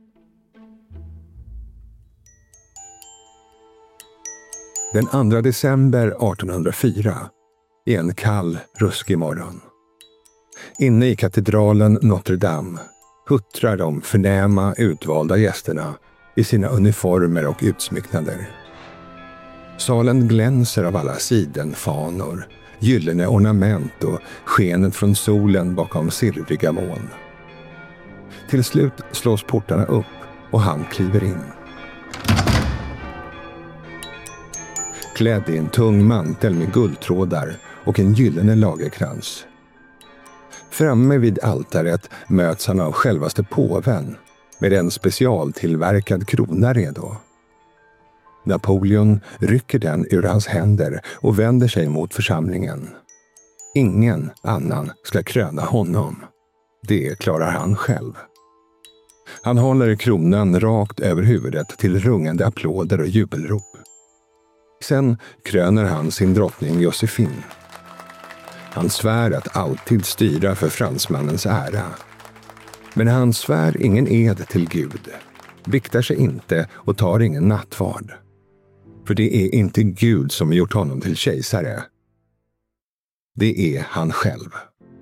Den 2 december 1804 är en kall, ruskig morgon. Inne i katedralen Notre Dame huttrar de förnäma utvalda gästerna i sina uniformer och utsmycknader. Salen glänser av alla sidenfanor, gyllene ornament och skenet från solen bakom silvriga moln. Till slut slås portarna upp och han kliver in. Klädd i en tung mantel med guldtrådar och en gyllene lagerkrans. Framme vid altaret möts han av självaste påven med en specialtillverkad krona redo. Napoleon rycker den ur hans händer och vänder sig mot församlingen. Ingen annan ska kröna honom. Det klarar han själv. Han håller kronan rakt över huvudet till rungande applåder och jubelrop. Sen kröner han sin drottning Josefin. Han svär att alltid styra för fransmannens ära. Men han svär ingen ed till Gud, biktar sig inte och tar ingen nattvard. För det är inte Gud som gjort honom till kejsare. Det är han själv.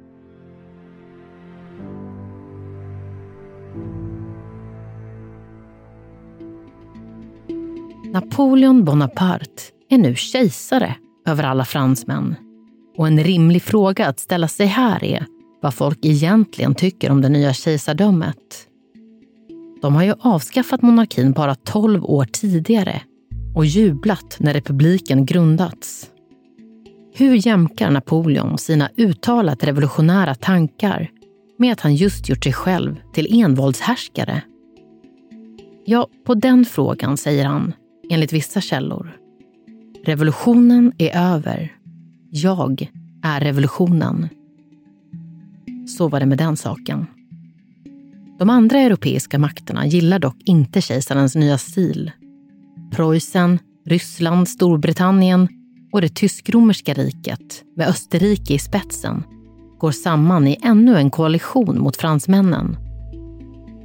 Napoleon Bonaparte är nu kejsare över alla fransmän. Och en rimlig fråga att ställa sig här är vad folk egentligen tycker om det nya kejsardömet. De har ju avskaffat monarkin bara 12 år tidigare och jublat när republiken grundats. Hur jämkar Napoleon sina uttalat revolutionära tankar med att han just gjort sig själv till envåldshärskare? Ja, på den frågan säger han, enligt vissa källor: revolutionen är över. Jag är revolutionen. Så var det med den saken. De andra europeiska makterna gillar dock inte kejsarens nya stil. Preussen, Ryssland, Storbritannien och det tysk-romerska riket med Österrike i spetsen går samman i ännu en koalition mot fransmännen.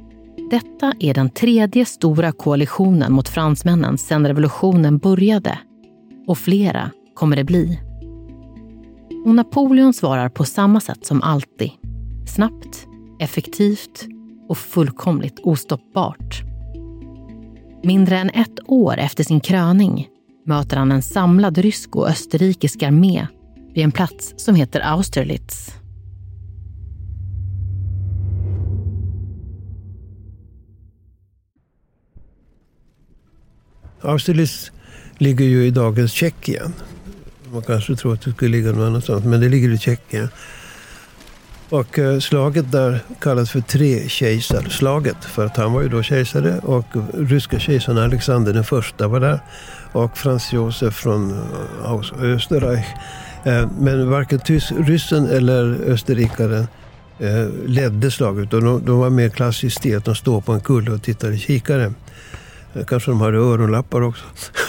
Detta är den tredje stora koalitionen mot fransmännen sedan revolutionen började. Och flera kommer det bli. Och Napoleon svarar på samma sätt som alltid. Snabbt, effektivt och fullkomligt ostoppbart. Mindre än 1 år efter sin kröning möter han en samlad rysk och österrikisk armé vid en plats som heter Austerlitz. Austerlitz ligger ju i dagens Tjeckien. Man kanske tror att det skulle ligga någon annanstans, men det ligger i Tjeckien. Och slaget där kallas för Trekejsarslaget, för att han var ju då kejsare och ryska kejsaren Alexander den första var där och Franz Josef från Österreich. Men varken ryssen eller österrikaren ledde slaget, och de var mer klassiskt stil att de står på en kulle och tittar i kikaren. Kanske de hade öronlappar också.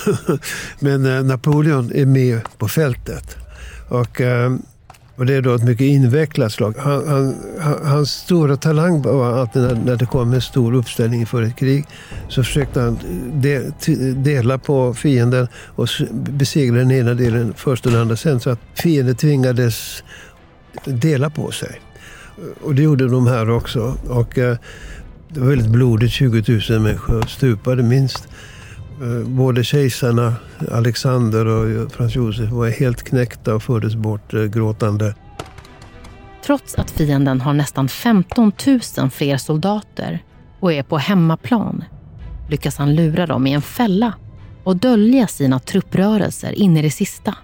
Men Napoleon är med på fältet. Och det är då ett mycket invecklat slag. Hans stora talang var att när det kom en stor uppställning för ett krig så försökte han dela på fienden och besegra den ena delen först och den andra sen, så att fienden tvingades dela på sig. Och det gjorde de här också. Och det var väldigt blodigt, 20 000 människor stupade minst. Både kejsarna, Alexander och Franz Josef var helt knäckta och fördes bort gråtande. Trots att fienden har nästan 15 000 fler soldater och är på hemmaplan lyckas han lura dem i en fälla och dölja sina trupprörelser in i det sista.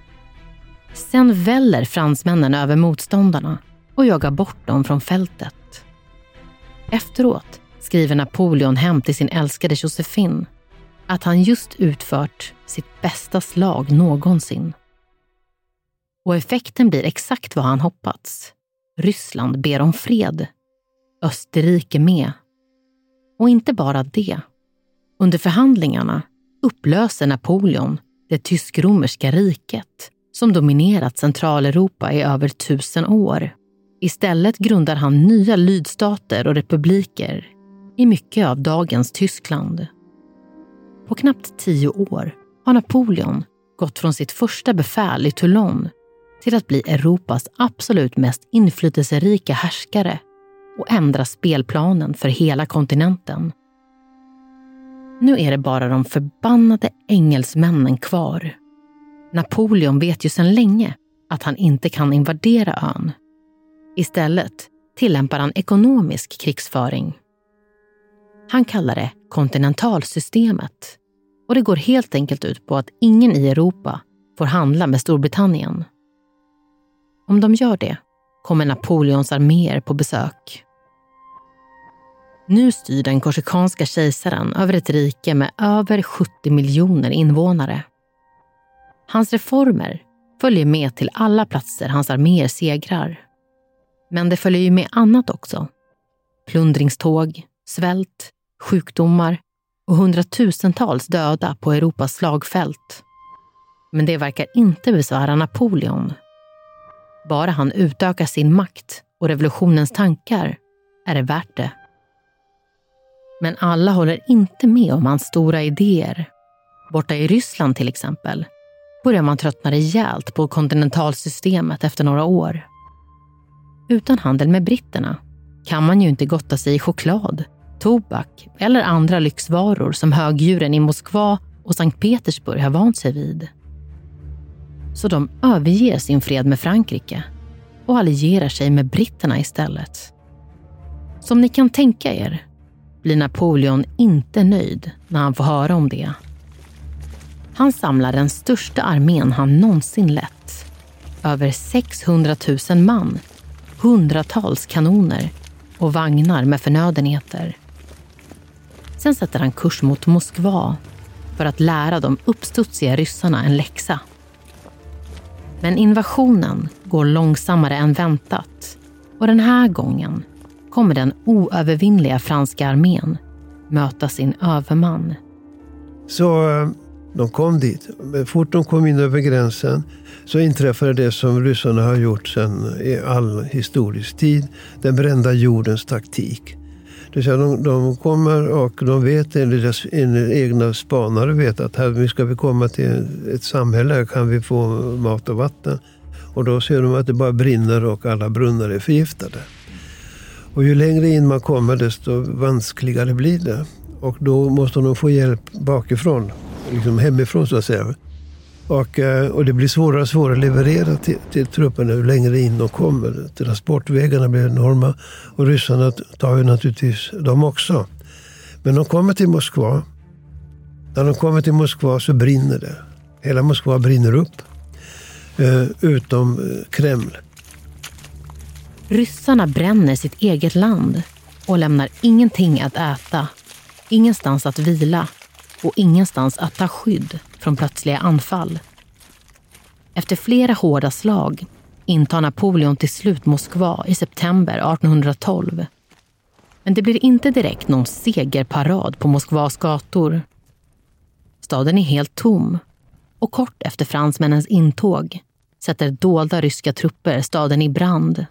Sen väller fransmännen över motståndarna och jagar bort dem från fältet. Efteråt skriver Napoleon hem till sin älskade Josephine att han just utfört sitt bästa slag någonsin. Och effekten blir exakt vad han hoppats. Ryssland ber om fred. Österrike med. Och inte bara det. Under förhandlingarna upplöser Napoleon det tysk-romerska riket som dominerat Centraleuropa i över 1000 år. Istället grundar han nya lydstater och republiker i mycket av dagens Tyskland. På knappt 10 år har Napoleon gått från sitt första befäl i Toulon till att bli Europas absolut mest inflytelserika härskare och ändra spelplanen för hela kontinenten. Nu är det bara de förbannade engelsmännen kvar. Napoleon vet ju sedan länge att han inte kan invadera ön. Istället tillämpar han ekonomisk krigsföring. Han kallar det kontinentalsystemet, och det går helt enkelt ut på att ingen i Europa får handla med Storbritannien. Om de gör det kommer Napoleons arméer på besök. Nu styr den korsikanska kejsaren över ett rike med över 70 miljoner invånare. Hans reformer följer med till alla platser hans arméer segrar. Men det följer ju med annat också. Plundringståg, svält, sjukdomar och 100,000-tals döda på Europas slagfält. Men det verkar inte besvära Napoleon. Bara han utökar sin makt och revolutionens tankar är det värt det. Men alla håller inte med om hans stora idéer. Borta i Ryssland till exempel börjar man tröttna rejält på kontinentalsystemet efter några år. Utan handel med britterna kan man ju inte gotta sig i choklad, tobak eller andra lyxvaror som högdjuren i Moskva och Sankt Petersburg har vant sig vid. Så de överger sin fred med Frankrike och allierar sig med britterna istället. Som ni kan tänka er blir Napoleon inte nöjd när han får höra om det. Han samlar den största armén han någonsin lett. Över 600 000 man, hundratals kanoner och vagnar med förnödenheter. Sen sätter han kurs mot Moskva för att lära de uppstudsiga ryssarna en läxa. Men invasionen går långsammare än väntat, och den här gången kommer den oövervinnliga franska armén möta sin överman. Så de kom dit. Fort de kom in över gränsen så inträffade det som ryssarna har gjort sedan i all historisk tid. Den brända jordens taktik. Det vill säga de kommer och de vet, deras egna spanare vet att här ska vi komma till ett samhälle, här kan vi få mat och vatten. Och då ser de att det bara brinner och alla brunnar är förgiftade. Och ju längre in man kommer desto vanskligare blir det. Och då måste de få hjälp bakifrån, liksom hemifrån så att säga. Och det blir svårare och svårare att leverera till trupperna ju längre in de kommer. Transportvägarna blir enorma och ryssarna tar ju naturligtvis dem också. Men de kommer till Moskva. När de kommer till Moskva så brinner det. Hela Moskva brinner upp. Utom Kreml. Ryssarna bränner sitt eget land och lämnar ingenting att äta, ingenstans att vila och ingenstans att ta skydd från plötsliga anfall. Efter flera hårda slag intar Napoleon till slut Moskva i september 1812. Men det blir inte direkt någon segerparad på Moskvas gator. Staden är helt tom och kort efter fransmännens intåg sätter dolda ryska trupper staden i brand.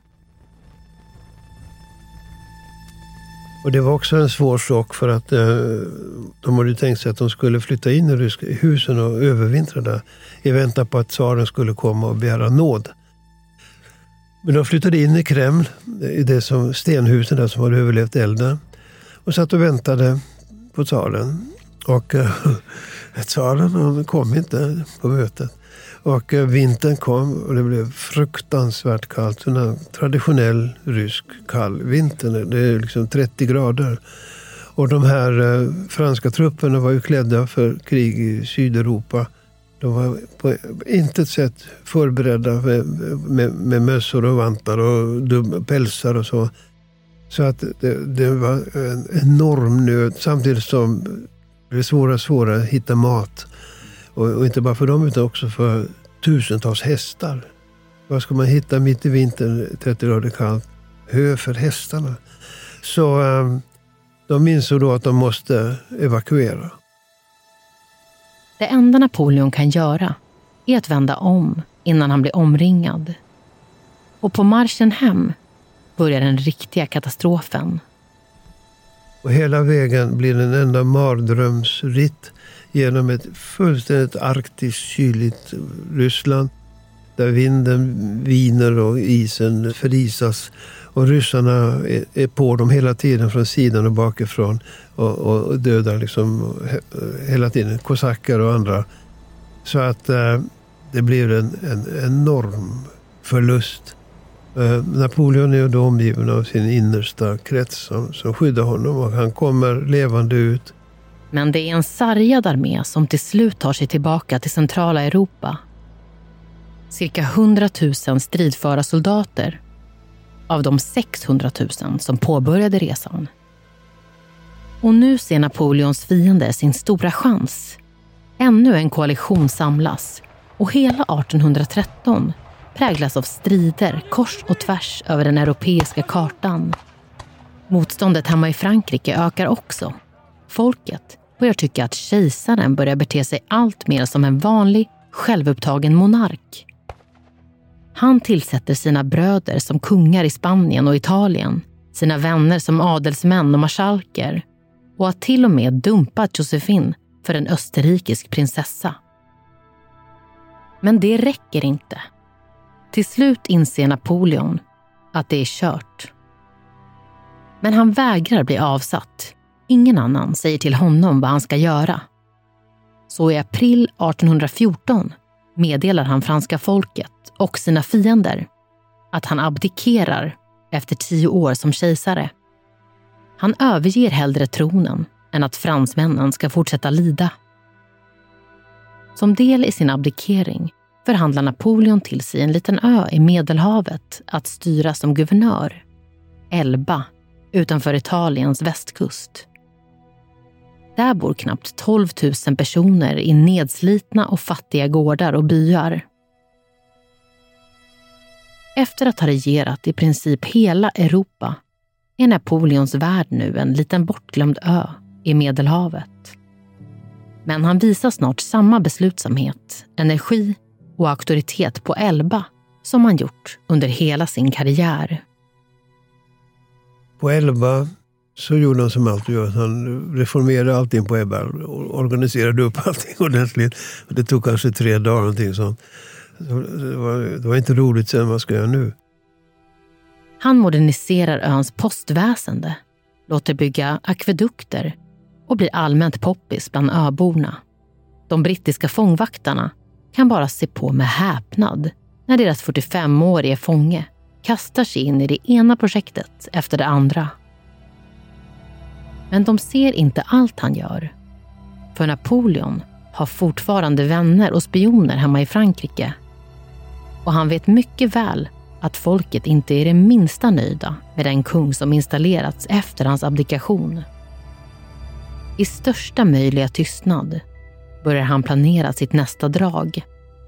Och det var också en svår sak för att de hade tänkt sig att de skulle flytta in i ryska husen och övervintra där i väntan på att tsaren skulle komma och begära nåd. Men de flyttade in i Kreml, i det som stenhusen där som hade överlevt elden, och satt och väntade på tsaren. Och tsaren kom inte på mötet. Och vintern kom och det blev fruktansvärt kallt. En traditionell rysk kall vinter. Det är liksom 30 grader. Och de här franska trupperna var ju klädda för krig i Sydeuropa. De var på intet sätt förberedda med mössor och vantar och pälsar och så. Så att det var en enorm nöd. Samtidigt som det är svårare att hitta mat. Och inte bara för dem utan också för tusentals hästar. Vad ska man hitta mitt i vintern, 30 grader kallt? Hö för hästarna. Så de insåg då att de måste evakuera. Det enda Napoleon kan göra är att vända om innan han blir omringad. Och på marschen hem börjar den riktiga katastrofen. Och hela vägen blir en enda mardrömsritt genom ett fullständigt arktiskt kyligt Ryssland där vinden viner och isen förisas och ryssarna är på dem hela tiden från sidan och bakifrån och dödar liksom hela tiden kosacker och andra. Så att det blir en enorm förlust. Napoleon är då omgiven av sin innersta krets som skyddar honom och han kommer levande ut. Men det är en sargad armé som till slut tar sig tillbaka till centrala Europa. Cirka 100 000 stridföra soldater av de 600 000 som påbörjade resan. Och nu ser Napoleons fiender sin stora chans. Ännu en koalition samlas och hela 1813 präglas av strider kors och tvärs över den europeiska kartan. Motståndet hemma i Frankrike ökar också. Folket börjar tycka att kejsaren börjar bete sig allt mer som en vanlig, självupptagen monark. Han tillsätter sina bröder som kungar i Spanien och Italien, sina vänner som adelsmän och marskalker och har till och med dumpat Josephine för en österrikisk prinsessa. Men det räcker inte. Till slut inser Napoleon att det är kört. Men han vägrar bli avsatt. Ingen annan säger till honom vad han ska göra. Så i april 1814 meddelar han franska folket och sina fiender att han abdikerar efter 10 år som kejsare. Han överger hellre tronen än att fransmännen ska fortsätta lida. Som del i sin abdikering förhandlar Napoleon till sig en liten ö i Medelhavet att styra som guvernör, Elba, utanför Italiens västkust. Där bor knappt 12 000 personer i nedslitna och fattiga gårdar och byar. Efter att ha regerat i princip hela Europa är Napoleons värld nu en liten bortglömd ö i Medelhavet. Men han visar snart samma beslutsamhet, energi och auktoritet på Elba som han gjort under hela sin karriär. På Elba Så gjorde han som alltid gör. Han reformerade allting på Ebba och organiserade upp allting ordentligt. Det tog kanske 3 dagar någonting sånt. Det var inte roligt sen, vad ska jag göra nu? Han moderniserar öns postväsende, låter bygga akvedukter och blir allmänt poppis bland öborna. De brittiska fångvaktarna kan bara se på med häpnad när deras 45-årige fånge kastar sig in i det ena projektet efter det andra. Men de ser inte allt han gör. För Napoleon har fortfarande vänner och spioner hemma i Frankrike. Och han vet mycket väl att folket inte är det minsta nöjda med den kung som installerats efter hans abdikation. I största möjliga tystnad börjar han planera sitt nästa drag.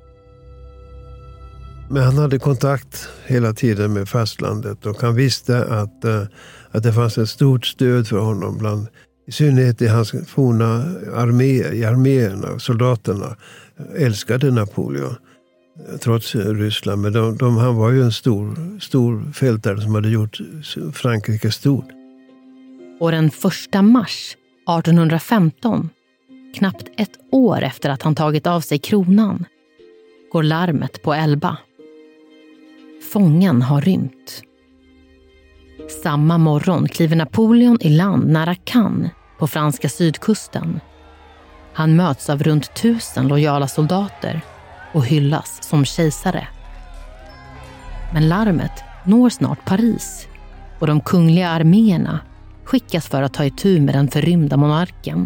Men han hade kontakt hela tiden med fastlandet och han visste att det fanns ett stort stöd för honom bland, i synnerhet i hans forna arméerna. Soldaterna älskade Napoleon trots Ryssland, men han var ju en stor fältare som hade gjort Frankrike stort. Och den 1 mars 1815, knappt ett år efter att han tagit av sig kronan, går larmet på Elba. Fången har rymt. Samma morgon kliver Napoleon i land nära Cannes på franska sydkusten. Han möts av runt 1000 lojala soldater och hyllas som kejsare. Men larmet når snart Paris och de kungliga arméerna skickas för att ta itu med den förrymda monarken.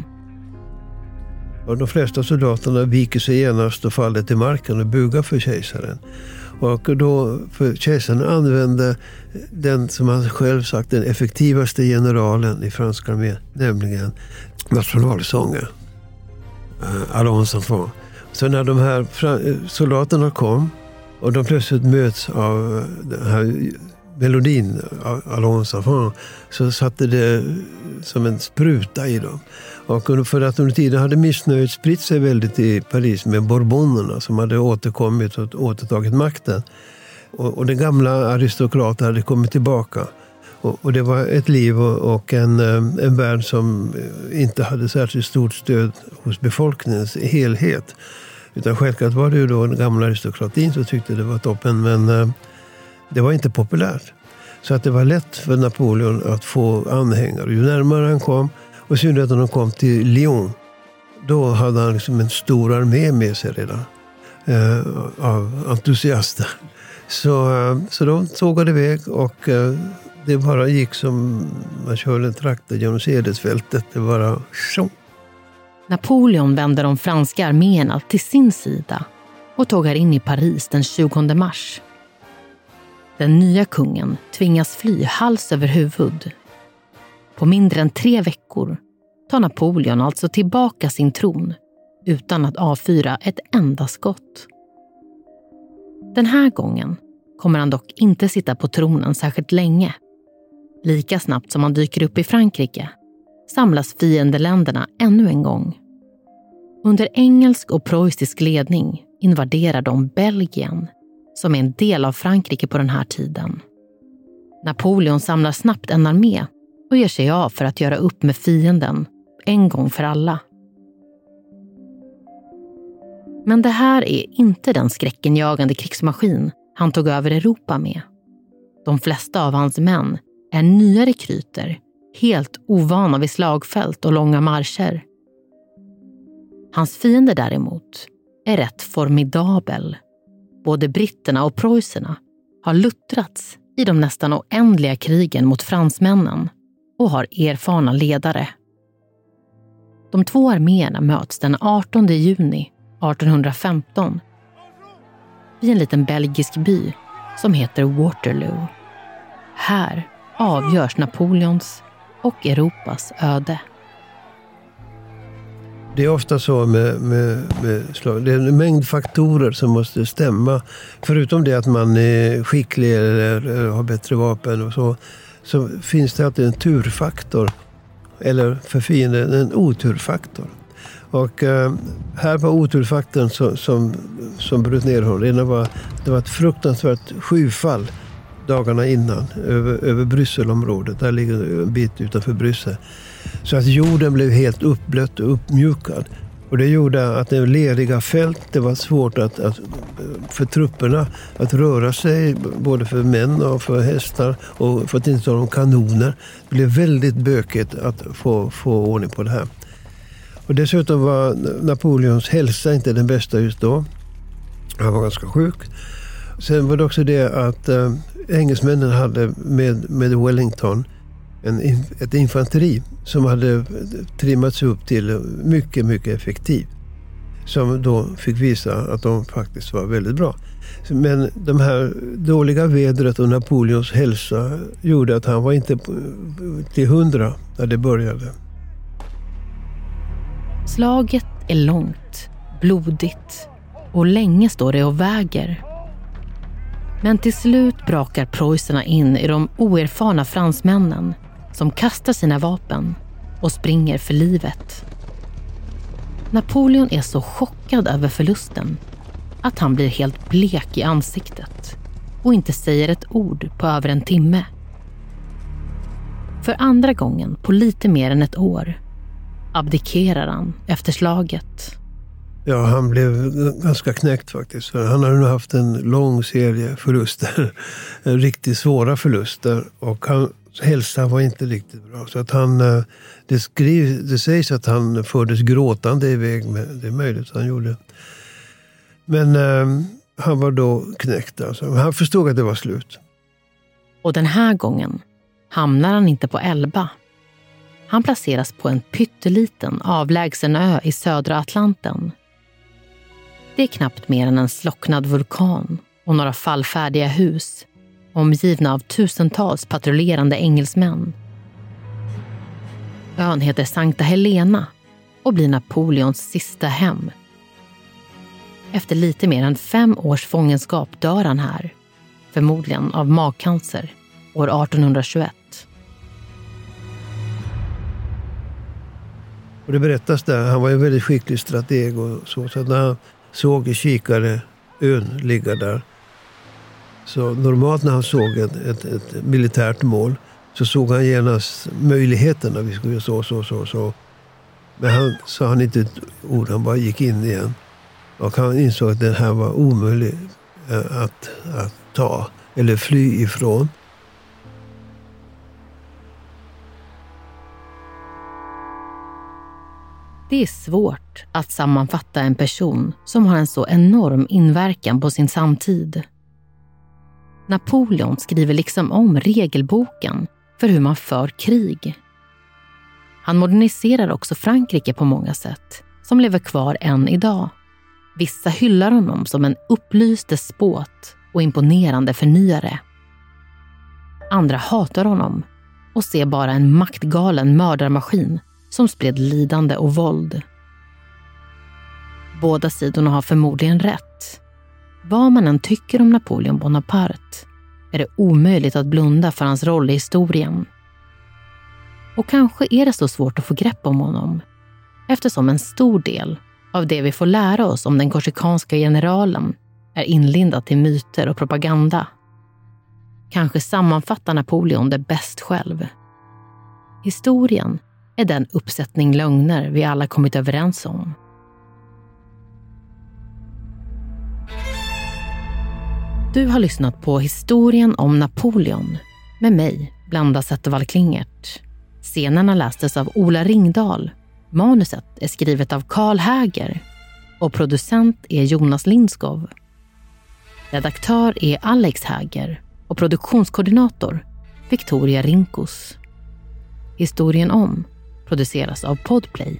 Och de flesta soldaterna viker sig genast och faller till marken och bugar för kejsaren. Och då, för kejsaren använde den som han själv sagt den effektivaste generalen i franska armén, nämligen nationalsången, Allons enfants. Så när de här soldaterna kom och de plötsligt möts av den här melodin, Allons enfants, så satte det som en spruta i dem. Och för att under tiden hade missnöjet spritt sig väldigt i Paris med Bourbonerna som hade återkommit och återtagit makten. Och den gamla aristokraten hade kommit tillbaka. Och det var ett liv och en värld som inte hade särskilt stort stöd hos befolkningens helhet. Utan självklart var det ju då den gamla aristokratin som tyckte det var toppen, men det var inte populärt. Så att det var lätt för Napoleon att få anhängare. Ju närmare han kom, och synnerhet när de kom till Lyon, då hade han liksom en stor armé med sig redan av entusiaster. Så de tågade iväg och det bara gick som man körde en traktor genom Sedesfältet. Det bara så. Napoleon vände de franska arméerna till sin sida och tågar in i Paris den 20 mars. Den nya kungen tvingas fly hals över huvud. På mindre än 3 veckor tar Napoleon alltså tillbaka sin tron utan att avfyra ett enda skott. Den här gången kommer han dock inte sitta på tronen särskilt länge. Lika snabbt som han dyker upp i Frankrike samlas fiendeländerna ännu en gång. Under engelsk och preussisk ledning invaderar de Belgien, som är en del av Frankrike på den här tiden. Napoleon samlar snabbt en armé och ger sig av för att göra upp med fienden en gång för alla. Men det här är inte den skräckenjagande krigsmaskin han tog över Europa med. De flesta av hans män är nya rekryter, helt ovana vid slagfält och långa marscher. Hans fiende däremot är rätt formidabel. Både britterna och preussarna har luttrats i de nästan oändliga krigen mot fransmännen och har erfarna ledare. De 2 arméerna möts den 18 juni 1815 vid en liten belgisk by som heter Waterloo. Här avgörs Napoleons och Europas öde. Det är ofta så med slag. Det är en mängd faktorer som måste stämma. Förutom det att man är skicklig eller har bättre vapen och så finns det alltid en turfaktor. Eller för fienden en oturfaktor. Och här var oturfaktorn som bröt ner honom. Det var ett fruktansvärt skyfall dagarna innan över Brysselområdet. Där ligger en bit utanför Bryssel. Så att jorden blev helt uppblött och uppmjukad. Och det gjorde att det leriga fält, det var svårt för trupperna att röra sig, både för män och för hästar, och för att inte tala om kanoner. Det blev väldigt bökigt att få ordning på det här. Och dessutom var Napoleons hälsa inte den bästa just då. Han var ganska sjuk. Sen var det också det att engelsmännen hade med Wellington ett infanteri som hade trimmats upp till mycket, mycket effektivt. Som då fick visa att de faktiskt var väldigt bra. Men de här dåliga vädret och Napoleons hälsa gjorde att han var inte till 100 när det började. Slaget är långt, blodigt och länge står det och väger. Men till slut brakar preussarna in i de oerfarna fransmännen som kastar sina vapen och springer för livet. Napoleon är så chockad över förlusten att han blir helt blek i ansiktet och inte säger ett ord på över en timme. För andra gången på lite mer än ett år abdikerar han efter slaget. Ja, han blev ganska knäckt faktiskt. För han hade nu haft en lång serie förluster. Riktigt svåra förluster. Och hans hälsa var inte riktigt bra. Så att det sägs att han fördes gråtande iväg. Men det är möjligt att han gjorde. Men han var då knäckt. Alltså. Han förstod att det var slut. Och den här gången hamnar han inte på Elba. Han placeras på en pytteliten avlägsen ö i södra Atlanten. Det är knappt mer än en slocknad vulkan och några fallfärdiga hus, omgivna av tusentals patrullerande engelsmän. Ön heter Sankta Helena och blir Napoleons sista hem. Efter lite mer än 5 års fångenskap dör han här, förmodligen av magcancer, år 1821. Och det berättas där, han var en väldigt skicklig strateg och så att när han såg i kikare ön ligga där, så normalt när han såg ett militärt mål så såg han genast möjligheterna, vi skulle så. Men han sa inte ett ord, han bara gick in igen. Och han insåg att det här var omöjligt att ta eller fly ifrån. Det är svårt att sammanfatta en person som har en så enorm inverkan på sin samtid. Napoleon skriver liksom om regelboken för hur man för krig. Han moderniserar också Frankrike på många sätt, som lever kvar än idag. Vissa hyllar honom som en upplyst despot och imponerande förnyare. Andra hatar honom och ser bara en maktgalen mördarmaskin som spred lidande och våld. Båda sidorna har förmodligen rätt. Vad man än tycker om Napoleon Bonaparte är det omöjligt att blunda för hans roll i historien. Och kanske är det så svårt att få grepp om honom, eftersom en stor del av det vi får lära oss om den korsikanska generalen är inlindat i myter och propaganda. Kanske sammanfattar Napoleon det bäst själv. Historien är den uppsättning lögner vi alla kommit överens om. Du har lyssnat på Historien om Napoleon med mig, Blanda Zettervall Klingert. Scenerna lästes av Ola Ringdahl. Manuset är skrivet av Karl Häger och producent är Jonas Lindskov. Redaktör är Alex Häger och produktionskoordinator Victoria Rinkos. Historien om produceras av Podplay.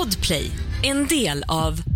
Podplay, en del av